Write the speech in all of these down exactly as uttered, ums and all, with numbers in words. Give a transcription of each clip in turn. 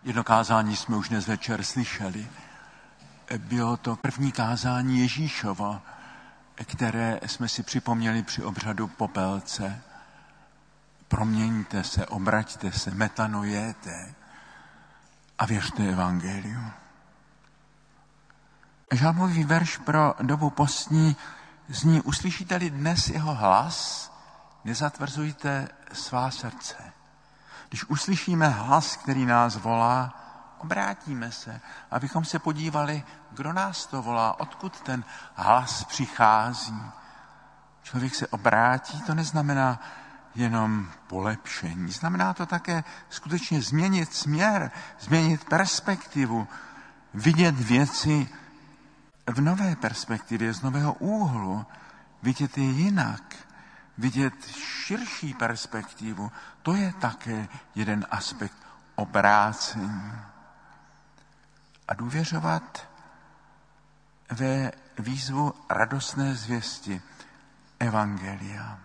Jedno kázání jsme už dnes večer slyšeli. Bylo to první kázání Ježíšova, které jsme si připomněli při obřadu popelce. Proměňte se, obraťte se, metanojete a věřte evangeliu. Žalmový verš pro dobu postní zní: uslyšíte-li dnes jeho hlas, nezatvrzujte svá srdce. Když uslyšíme hlas, který nás volá, obrátíme se, abychom se podívali, kdo nás to volá, odkud ten hlas přichází. Člověk se obrátí, to neznamená jenom polepšení. Znamená to také skutečně změnit směr, změnit perspektivu, vidět věci v nové perspektivě, z nového úhlu, vidět je jinak, vidět širší perspektivu. To je také jeden aspekt obrácení. A důvěřovat ve výzvu radostné zvěsti evangelia.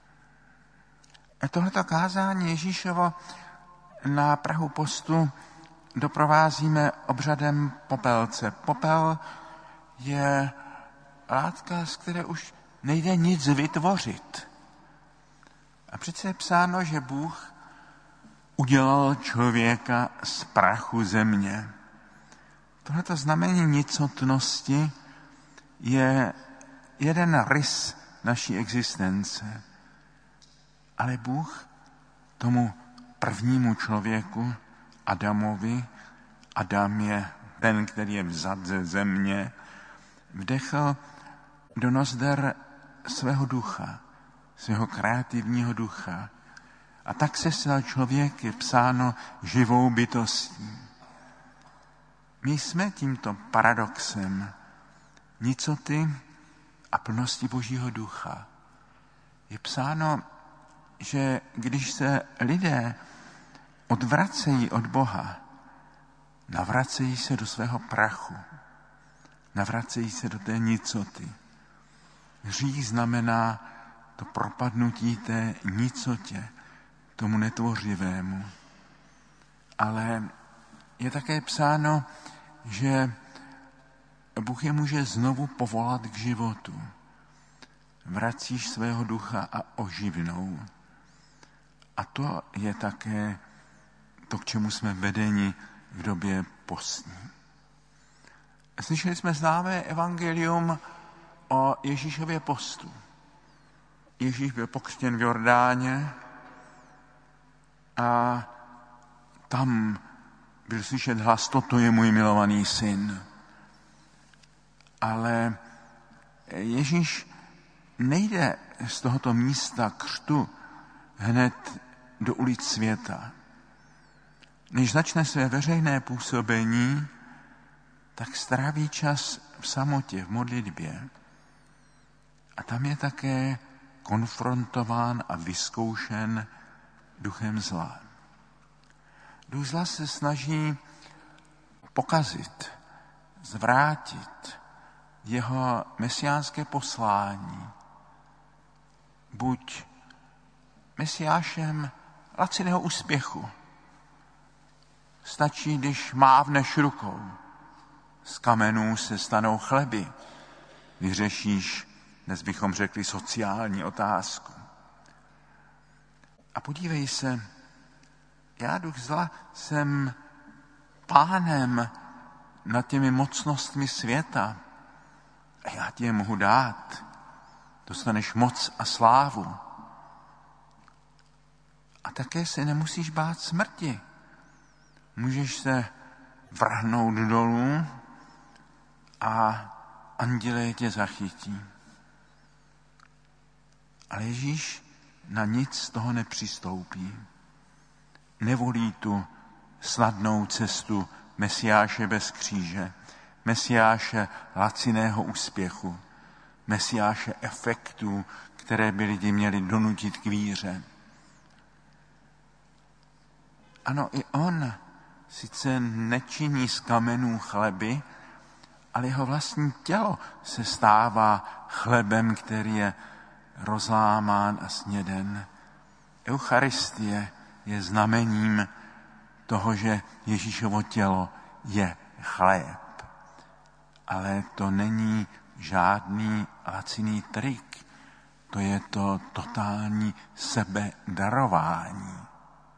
A tohleto kázání Ježíšovo na prahu postu doprovázíme obřadem popelce. Popel je látka, z které už nejde nic vytvořit. A přece je psáno, že Bůh udělal člověka z prachu země. Tohleto znamení nicotnosti je jeden rys naší existence. Ale Bůh tomu prvnímu člověku, Adamovi, Adam je ten, který je vzat ze země, vdechl do nozder svého ducha, svého kreativního ducha. A tak se stal člověk, je psáno, živou bytostí. My jsme tímto paradoxem nicoty a plnosti Božího ducha. Je psáno, že když se lidé odvracejí od Boha, navracejí se do svého prachu, navracejí se do té nicoty. Hřích znamená to propadnutí té nicotě, tomu netvořivému. Ale je také psáno, že Bůh je může znovu povolat k životu. Vracíš svého ducha a oživnou. A to je také to, k čemu jsme vedeni v době postní. Slyšeli jsme známé evangelium o Ježíšově postu. Ježíš byl pokřtěn v Jordáně a tam byl slyšet hlas: toto je můj milovaný syn. Ale Ježíš nejde z tohoto místa křtu hned do ulic světa. Než začne své veřejné působení, tak stráví čas v samotě, v modlitbě. A tam je také konfrontován a vyzkoušen duchem zla. Duch zla se snaží pokazit, zvrátit jeho mesiánské poslání. Buď mesiášem laciného úspěchu. Stačí, když mávneš rukou. Z kamenů se stanou chleby. Vyřešíš, dnes bychom řekli, sociální otázku. A podívej se, já, duch zla, jsem pánem nad těmi mocnostmi světa. A já ti je mohu dát. Dostaneš moc a slávu. A také se nemusíš bát smrti. Můžeš se vrhnout dolů a andělé tě zachytí. Ale Ježíš na nic z toho nepřistoupí. Nevolí tu snadnou cestu Mesiáše bez kříže, Mesiáše laciného úspěchu, Mesiáše efektů, které by lidi měli donutit k víře. Ano, i on sice nečiní z kamenů chleby, ale jeho vlastní tělo se stává chlebem, který je rozlámán a sněden. Eucharistie je znamením toho, že Ježíšovo tělo je chléb. Ale to není žádný laciný trik. To je to totální sebedarování.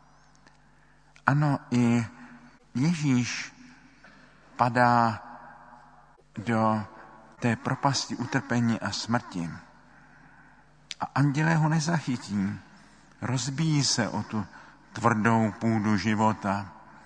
Ano, i Ježíš padá do té propasti utrpení a smrti. A andělé ho nezachytí. Rozbíjí se o tu tvrdou půdu života.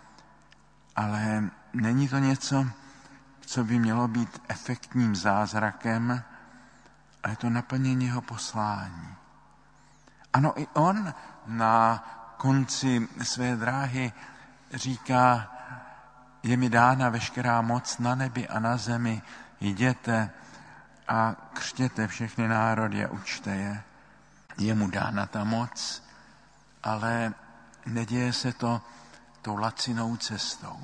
Ale není to něco, co by mělo být efektním zázrakem, ale je to naplnění jeho poslání. Ano, i on na konci své dráhy říká, je mi dána veškerá moc na nebi a na zemi, jděte a křtěte všechny národy a učte je. Je mu dána ta moc, ale neděje se to tou lacinou cestou.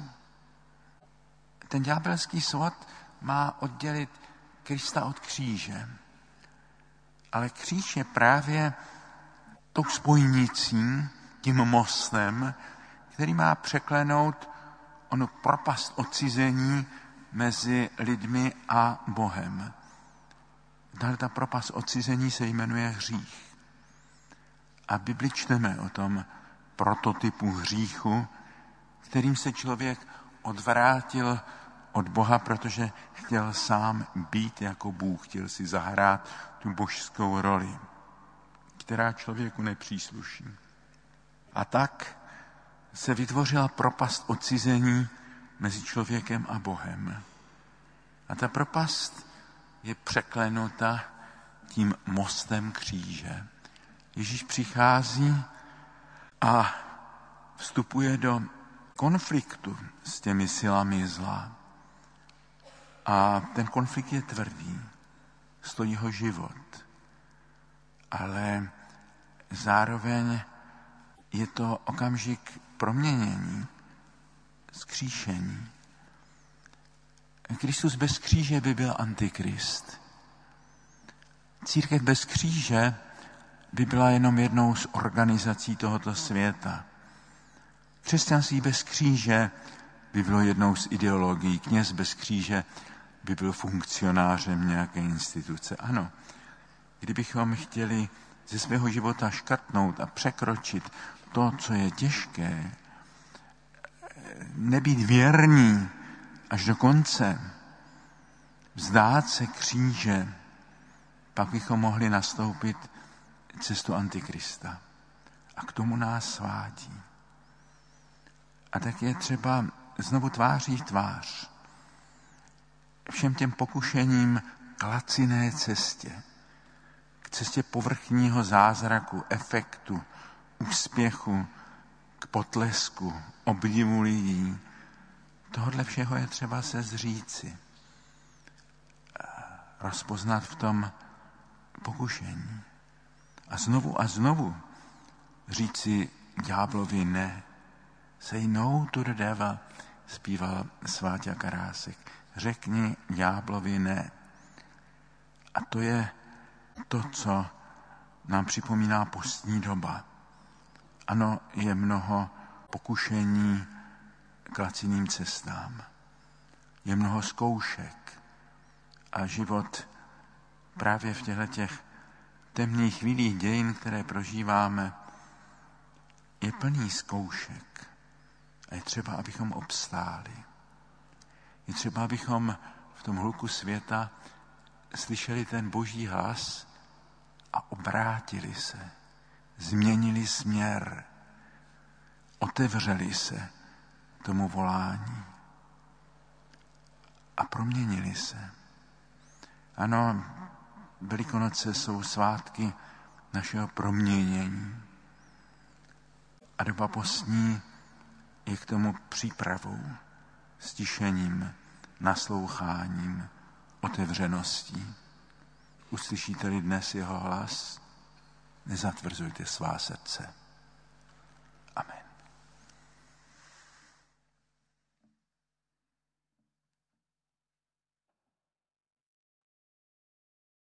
Ten ďábelský svod má oddělit Krista od kříže. Ale kříž je právě tou spojnicí, tím mostem, který má překlenout onu propast odcizení mezi lidmi a Bohem. Dále ta propast odcizení se jmenuje hřích. A v Bibli čteme o tom prototypu hříchu, kterým se člověk odvrátil od Boha, protože chtěl sám být jako Bůh, chtěl si zahrát tu božskou roli, která člověku nepřísluší. A tak se vytvořila propast odcizení mezi člověkem a Bohem. A ta propast je překlenuta tím mostem kříže. Ježíš přichází a vstupuje do konfliktu s těmi silami zla. A ten konflikt je tvrdý, stojí ho život. Ale zároveň je to okamžik proměnění, vzkříšení. Kristus bez kříže by byl antikrist. Církev bez kříže by byla jenom jednou z organizací tohoto světa. Křesťanství bez kříže by bylo jednou z ideologií. Kněz bez kříže by byl funkcionářem nějaké instituce. Ano, kdybychom chtěli ze svého života škrtnout a překročit to, co je těžké, nebýt věrní až do konce, vzdát se kříže, pak bychom mohli nastoupit cestu Antikrista. A k tomu nás svádí. A tak je třeba znovu tváří v tvář všem těm pokušením k laciné cestě, k cestě povrchního zázraku, efektu, úspěchu, k potlesku, obdivu lidí. Tohodle všeho je třeba se zříci. Rozpoznat v tom pokušení. A znovu a znovu říci ďáblovi ne. Say no to the devil, zpíval Sváťa Karásek. Řekni ďáblovi ne. A to je to, co nám připomíná postní doba. Ano, je mnoho pokušení k laciným cestám. Je mnoho zkoušek. A život právě v těchto těch temných chvílích dějin, které prožíváme, je plný zkoušek. A je třeba, abychom obstáli. Je třeba, abychom v tom hluku světa slyšeli ten boží hlas a obrátili se. Změnili směr. Otevřeli se tomu volání. A proměnili se. Ano, Velikonoce jsou svátky našeho proměnění. A doba postní je k tomu přípravou, stišením, nasloucháním, otevřeností. Uslyšíte-li dnes jeho hlas, nezatvrzujte svá srdce. Amen.